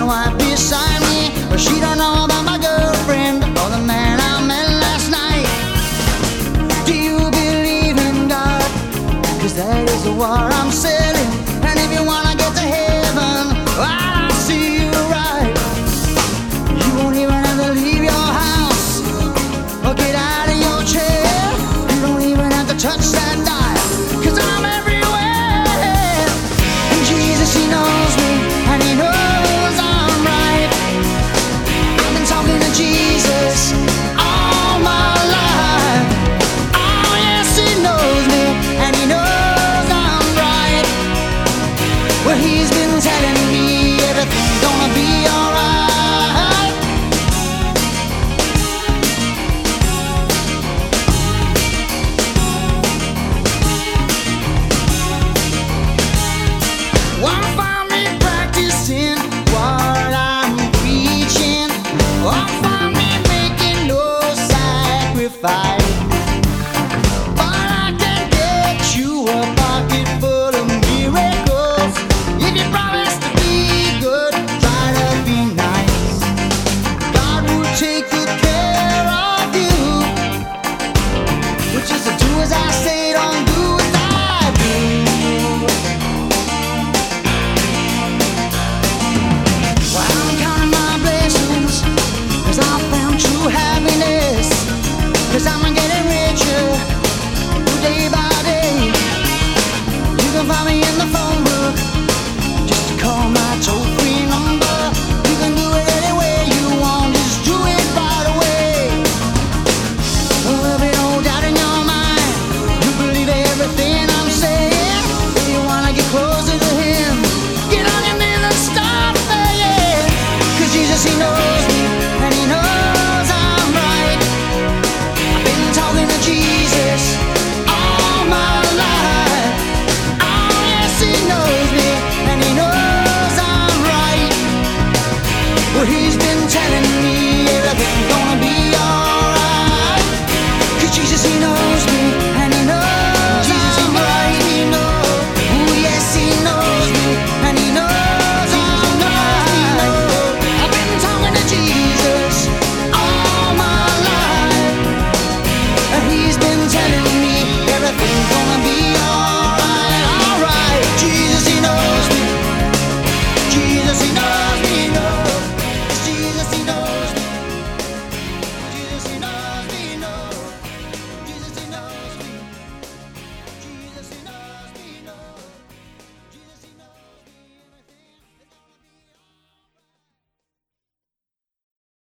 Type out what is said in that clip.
wife beside me, but she don't know about my girlfriend or the man I met last night. Do you believe in God? 'Cause that is what I'm selling. And if you wanna get to heaven, well, I'll see you right. You won't even have to leave your house or get out of your chair. You don't even have to touch that dial, 'cause I'm everywhere. And Jesus, he knows me, and he knows I'm right. I've been talking to Jesus all my life. Oh yes, he knows me, and he knows I'm right. Well, he's been telling me everything's gonna be alright. Won't find me practicing what I'm preaching. Won't find me making no sacrifice. But I can get you a pocket full of miracles if you promise to be good, try to be nice. God will take good care of you, which is to do as I say, don't do as I do. Well, I'm counting my blessings, 'cause I found true happiness. 'Cause I'm getting richer day by day. You can find me in the phone book, just to call my toll-free number. You can do it any way you want, just do it right away. There'll be no doubt in your mind, you believe everything I'm saying. If you wanna get closer to him, get on your knees and start praying. 'Cause Jesus, he knows me, and he knows I'm right. I've been talking to Jesus all my life. Oh yes, he knows me, and he knows I'm right. Well, he's been telling me everything's gonna be alright. 'Cause Jesus, he knows me,